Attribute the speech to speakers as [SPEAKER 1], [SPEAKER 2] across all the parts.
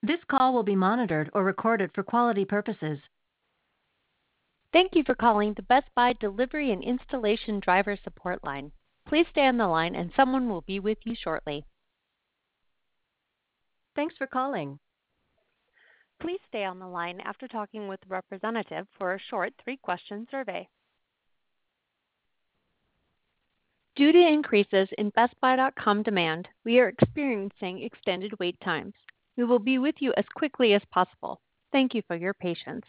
[SPEAKER 1] This call will be monitored or recorded for quality purposes.
[SPEAKER 2] Thank you for calling the Best Buy Delivery and Installation Driver Support Line. Please stay on the line and someone will be with you shortly.
[SPEAKER 1] Thanks for calling.
[SPEAKER 2] Please stay on the line after talking with a representative for a short 3-question survey. Due to increases in BestBuy.com demand, we are experiencing extended wait times. We will be with you as quickly as possible. Thank you for your patience.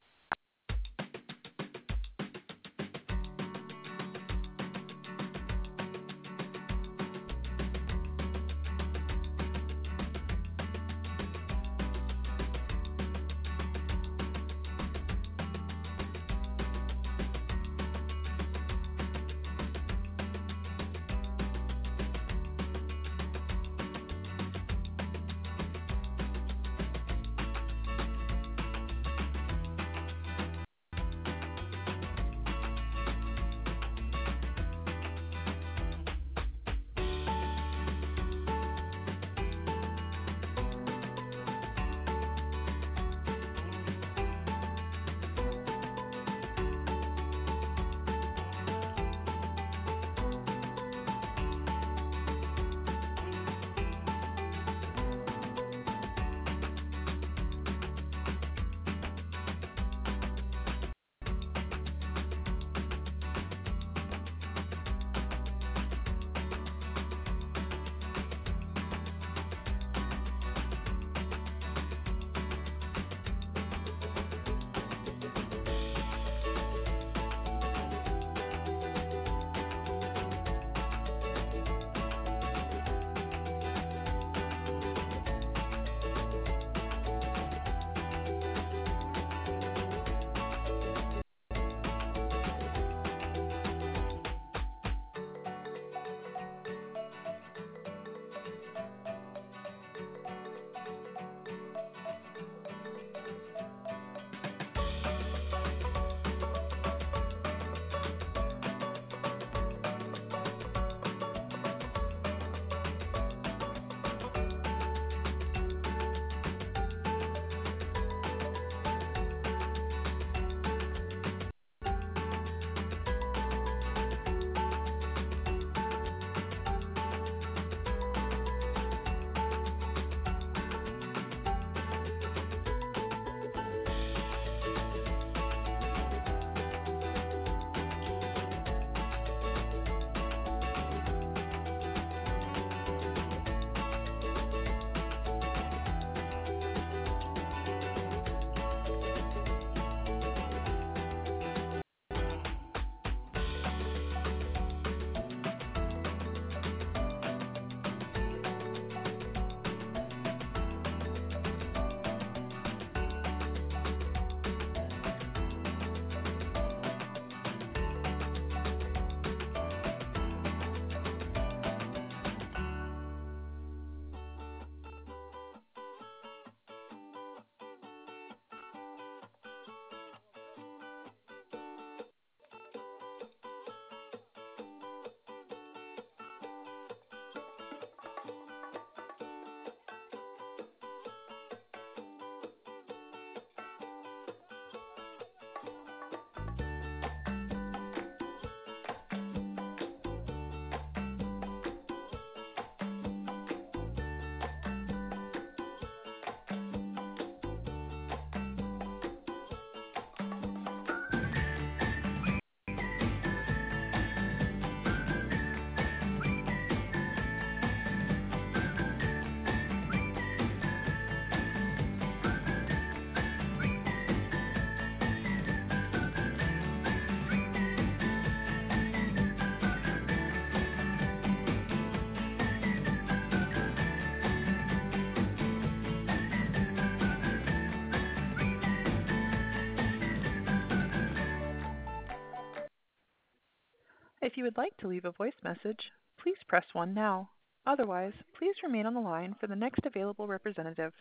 [SPEAKER 3] If you would like to leave a voice message, please press 1 now. Otherwise, please remain on the line for the next available representative.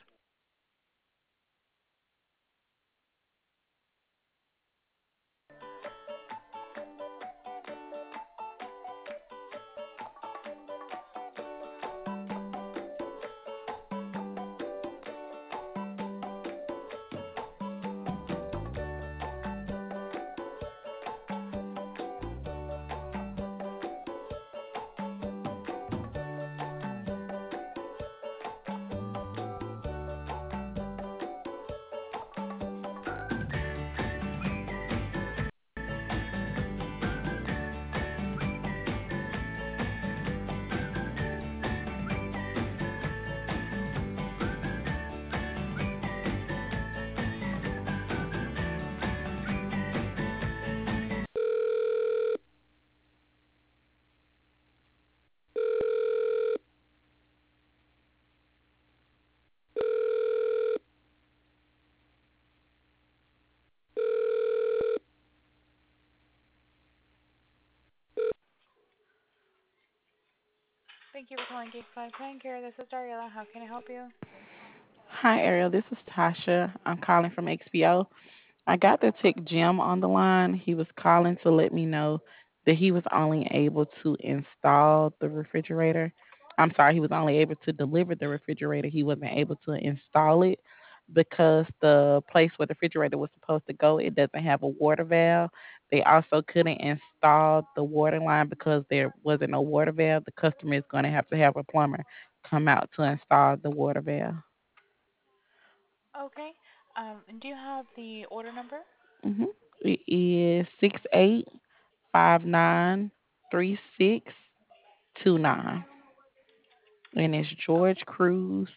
[SPEAKER 3] Thank you for calling Geek Five Plan Care. This is Dariela. How can I help you?
[SPEAKER 4] Hi, Ariel. This is Tasha. I'm calling from XPO. I got the tech Jim on the line. He was calling to let me know that he was only able to install the refrigerator. I'm sorry, he was only able to deliver the refrigerator. He wasn't able to install it because the place where the refrigerator was supposed to go, it doesn't have a water valve. They also couldn't install the water line because there wasn't no water valve. The customer is going to have a plumber come out to install the water valve.
[SPEAKER 3] Okay. And do you have the order number?
[SPEAKER 4] hmm It is 68593629. And it's George
[SPEAKER 3] Okay.
[SPEAKER 4] Cruz,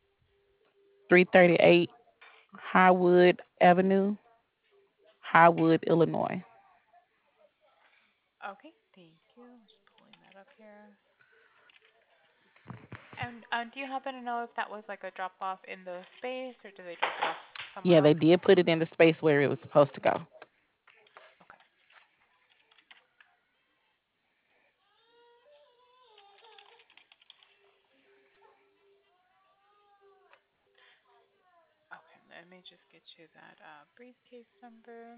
[SPEAKER 4] 338 Highwood Avenue, Highwood, Illinois.
[SPEAKER 3] Okay. Thank you. Just pulling that up here. And do you happen to know if that was like a drop off in the space, or did they drop it off somewhere
[SPEAKER 4] Yeah, they
[SPEAKER 3] else?
[SPEAKER 4] did put it in the space where it was supposed to go.
[SPEAKER 3] Okay. Okay. Let me just get you that briefcase number.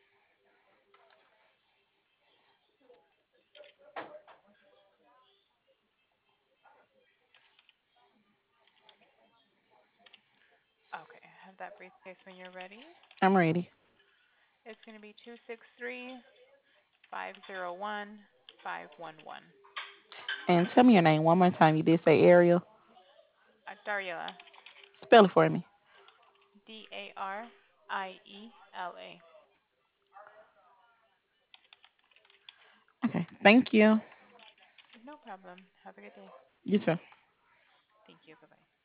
[SPEAKER 3] Okay. I have that briefcase when you're ready.
[SPEAKER 4] I'm ready.
[SPEAKER 3] It's going to be 263-501-511.
[SPEAKER 4] And tell me your name one more time. You did say Ariel.
[SPEAKER 3] Dariela.
[SPEAKER 4] Spell it for me.
[SPEAKER 3] Dariela.
[SPEAKER 4] Okay. Thank you.
[SPEAKER 3] No problem. Have a good day.
[SPEAKER 4] You too.
[SPEAKER 3] Thank you. Bye bye.